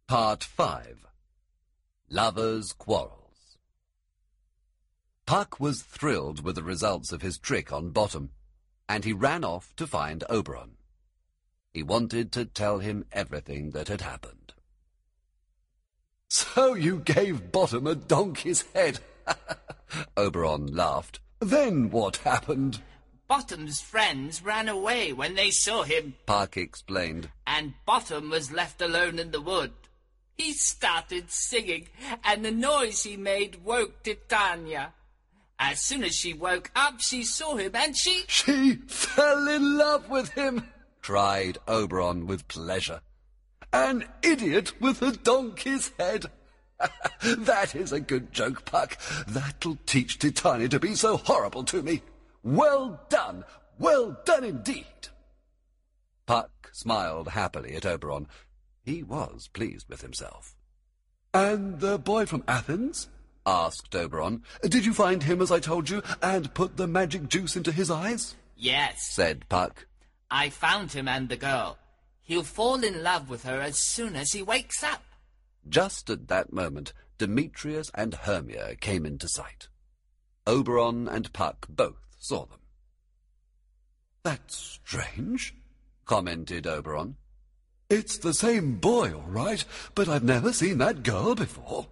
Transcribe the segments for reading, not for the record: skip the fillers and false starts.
Part 5. Lovers' Quarrels. Puck was thrilled with the results of his trick on Bottom, and he ran off to find Oberon. He wanted to tell him everything that had happened. "So you gave Bottom a donkey's head," Oberon laughed. "Then what happened?" Bottom's friends ran away when they saw him, Puck explained. and Bottom was left alone in the wood. He started singing, and the noise he made woke Titania. As soon as she woke up, she saw him, and she fell in love with him," cried Oberon with pleasure. "An idiot with a donkey's head. That is a good joke, Puck. That'll teach Titania to be so horrible to me. Well done indeed." Puck smiled happily at Oberon. He was pleased with himself. "And the boy from Athens?" asked Oberon. "Did you find him as I told you, and put the magic juice into his eyes?" "Yes," said Puck. "I found him and the girl. He'll fall in love with her as soon as he wakes up." Just at that moment, Demetrius and Hermia came into sight. Oberon and Puck both saw them. "That's strange," commented Oberon. "It's the same boy, all right, but I've never seen that girl before."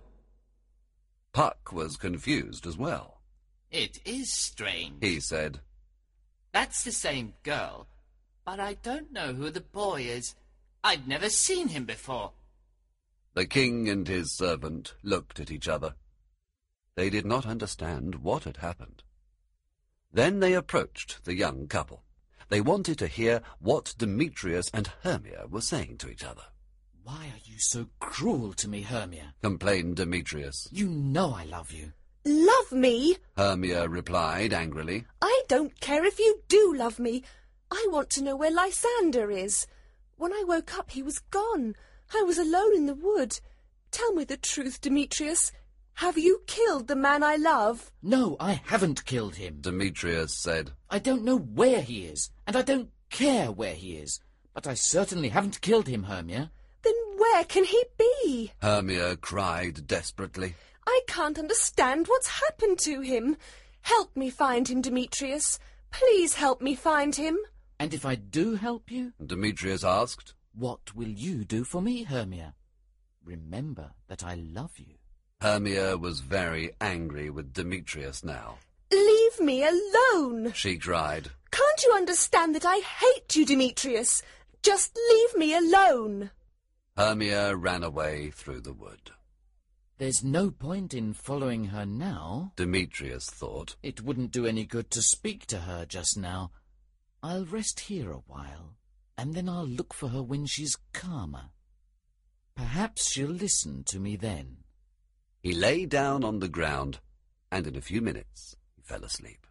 Puck was confused as well. "It is strange," he said. "That's the same girl, but I don't know who the boy is. I've never seen him before." The king and his servant looked at each other. They did not understand what had happened. Then they approached the young couple. They wanted to hear what Demetrius and Hermia were saying to each other. "Why are you so cruel to me, Hermia?" complained Demetrius. "You know I love you." "Love me?" Hermia replied angrily. "I don't care if you do love me. I want to know where Lysander is. When I woke up, he was gone. I was alone in the wood. Tell me the truth, Demetrius. Have you killed the man I love?" "No, I haven't killed him," Demetrius said. "I don't know where he is, and I don't care where he is. But I certainly haven't killed him, Hermia." "Then where can he be?" Hermia cried desperately. "I can't understand what's happened to him. Help me find him, Demetrius. Please help me find him." "And if I do help you?" Demetrius asked. "What will you do for me, Hermia? Remember that I love you." Hermia was very angry with Demetrius now. "Leave me alone!" she cried. "Can't you understand that I hate you, Demetrius? Just leave me alone!" Hermia ran away through the wood. "There's no point in following her now," Demetrius thought. "It wouldn't do any good to speak to her just now. I'll rest here a while, and then I'll look for her when she's calmer. Perhaps she'll listen to me then." He lay down on the ground, and in a few minutes he fell asleep.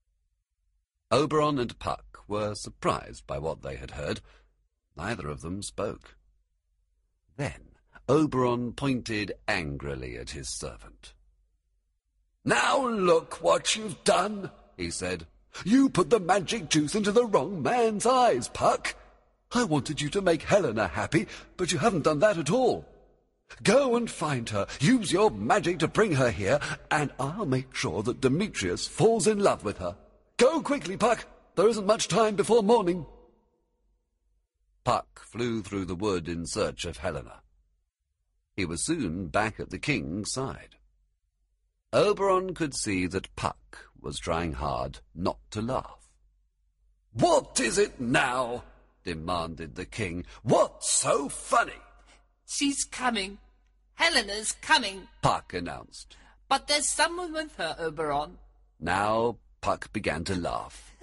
Oberon and Puck were surprised by what they had heard. Neither of them spoke. Then Oberon pointed angrily at his servant. "Now look what you've done," he said. "You put the magic juice into the wrong man's eyes, Puck. I wanted you to make Helena happy, but you haven't done that at all. Go and find her, use your magic to bring her here, and I'll make sure that Demetrius falls in love with her. Go quickly, Puck. There isn't much time before morning." Puck flew through the wood in search of Helena. He was soon back at the king's side. Oberon could see that Puck was trying hard not to laugh. "What is it now?" demanded the king. "What's so funny?" "She's coming. Helena's coming," Puck announced. "but there's someone with her, Oberon." Now Puck began to laugh.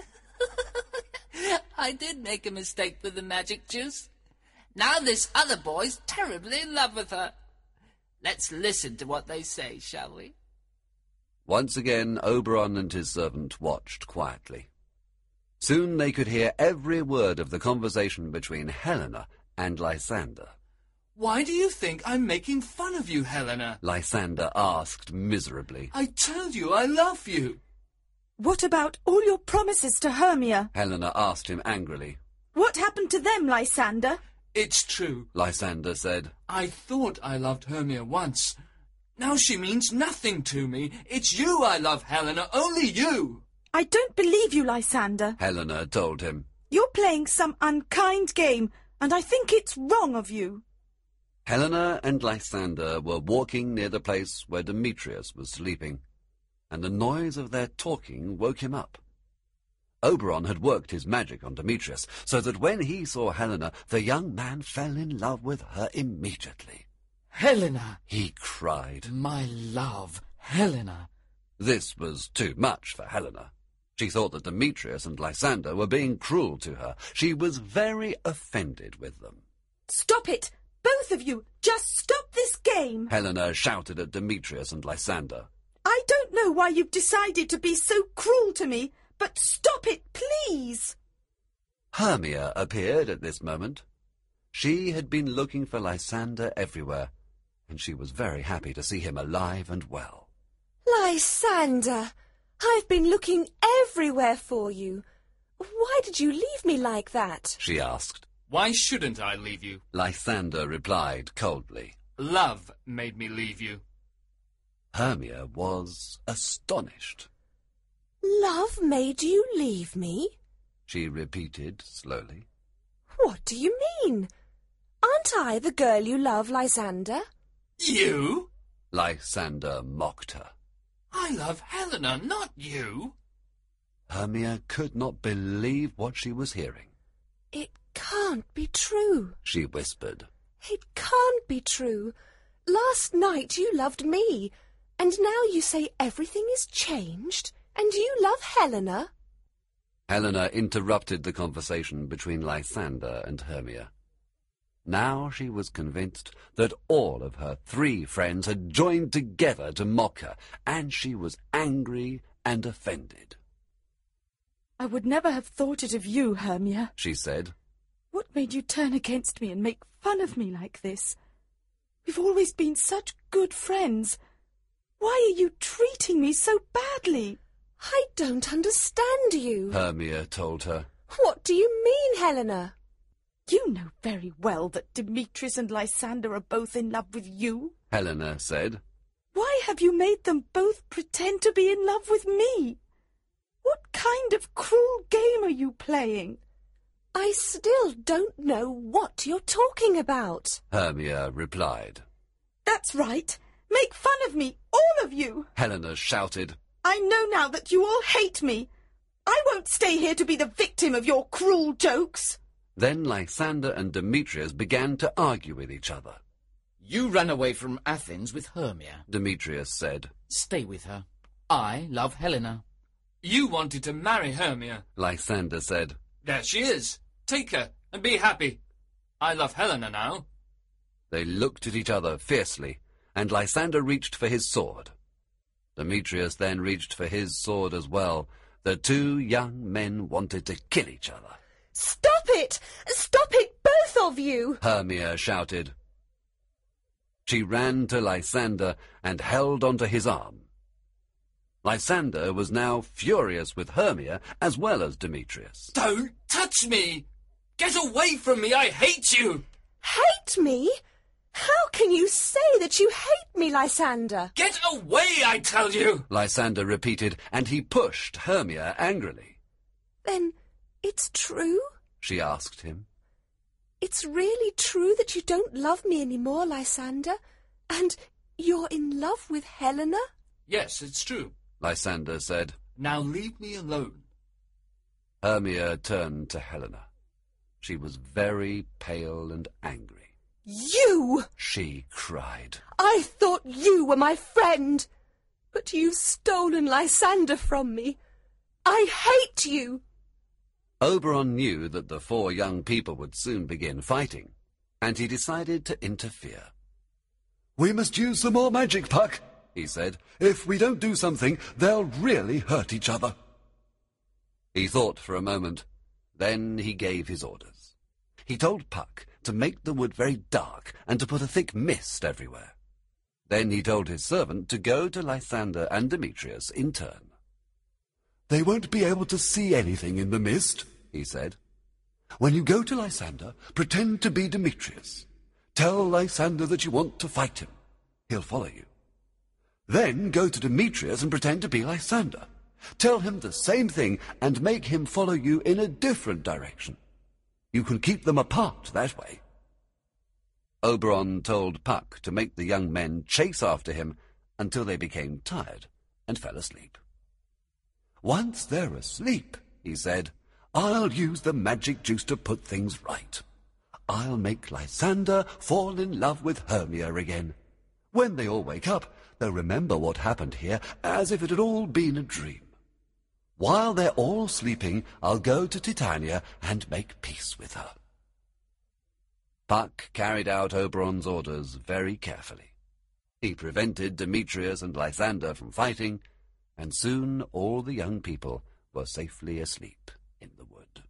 "I did make a mistake with the magic juice. Now this other boy's terribly in love with her. Let's listen to what they say, shall we?" Once again Oberon and his servant watched quietly. Soon they could hear every word of the conversation between Helena and Lysander. "Why do you think I'm making fun of you, Helena?" Lysander asked miserably. "I told you I love you." "What about all your promises to Hermia?" Helena asked him angrily. "What happened to them, Lysander?" It's true. Lysander said. I thought I loved Hermia once. Now she means nothing to me. It's you I love, Helena, only you. I don't believe you, Lysander. Helena told him. You're playing some unkind game, and I think it's wrong of you. Helena and Lysander were walking near the place where Demetrius was sleeping, and the noise of their talking woke him up. Oberon had worked his magic on Demetrius, so that when he saw Helena, the young man fell in love with her immediately. Helena! He cried. My love, Helena! This was too much for Helena. She thought that Demetrius and Lysander were being cruel to her. She was very offended with them. Stop it! Both of you! Just stop this game! Helena shouted at Demetrius and Lysander. I don't know why you've decided to be so cruel to me, but stop it, please! Hermia appeared at this moment. She had been looking for Lysander everywhere, and she was very happy to see him alive and well. Lysander, I've been looking everywhere for you. Why did you leave me like that? She asked. Why shouldn't I leave you? Lysander replied coldly. Love made me leave you. Hermia was astonished. Love made you leave me? She repeated slowly. What do you mean? Aren't I the girl you love, Lysander? You? Lysander mocked her. I love Helena, not you. Hermia could not believe what she was hearing. It can't be true, she whispered. It can't be true. Last night you loved me, and now you say everything is changed, and you love Helena? Helena interrupted the conversation between Lysander and Hermia. Now she was convinced that all of her 3 friends had joined together to mock her, and she was angry and offended. I would never have thought it of you, Hermia, she said. What made you turn against me and make fun of me like this? We've always been such good friends. Why are you treating me so badly? I don't understand you, Hermia told her. What do you mean, Helena? You know very well that Demetrius and Lysander are both in love with you, Helena said. Why have you made them both pretend to be in love with me? What kind of cruel game are you playing? I still don't know what you're talking about, Hermia replied. That's right. Make fun of me, all of you. Helena shouted. I know now that you all hate me. I won't stay here to be the victim of your cruel jokes. Then Lysander and Demetrius began to argue with each other. You ran away from Athens with Hermia, Demetrius said. Stay with her. I love Helena. You wanted to marry Hermia, Lysander said. There she is. Take her and be happy. I love Helena now. They looked at each other fiercely, and Lysander reached for his sword. Demetrius then reached for his sword as well. The 2 young men wanted to kill each other. Stop it! Stop it, both of you! Hermia shouted. She ran to Lysander and held onto his arm. Lysander was now furious with Hermia as well as Demetrius. Don't touch me! Get away from me! I hate you! Hate me? How can you say that you hate me, Lysander? Get away, I tell you! Lysander repeated, and he pushed Hermia angrily. Then it's true? She asked him. It's really true that you don't love me anymore, Lysander? And you're in love with Helena? Yes, it's true, Lysander said. Now leave me alone. Hermia turned to Helena. She was very pale and angry. You! She cried. I thought you were my friend, but you've stolen Lysander from me. I hate you! Oberon knew that the 4 young people would soon begin fighting, and he decided to interfere. "We must use some more magic, Puck," he said. "If we don't do something, they'll really hurt each other." He thought for a moment. Then he gave his orders. He told Puck to make the wood very dark and to put a thick mist everywhere. Then he told his servant to go to Lysander and Demetrius in turn. "They won't be able to see anything in the mist," he said. When you go to Lysander, pretend to be Demetrius. Tell Lysander that you want to fight him. He'll follow you. Then go to Demetrius and pretend to be Lysander. Tell him the same thing and make him follow you in a different direction. You can keep them apart that way. Oberon told Puck to make the young men chase after him until they became tired and fell asleep. Once they're asleep, he said, I'll use the magic juice to put things right. I'll make Lysander fall in love with Hermia again. When they all wake up, they'll remember what happened here as if it had all been a dream. While they're all sleeping, I'll go to Titania and make peace with her. Puck carried out Oberon's orders very carefully. He prevented Demetrius and Lysander from fighting, and soon all the young people were safely asleep in the wood.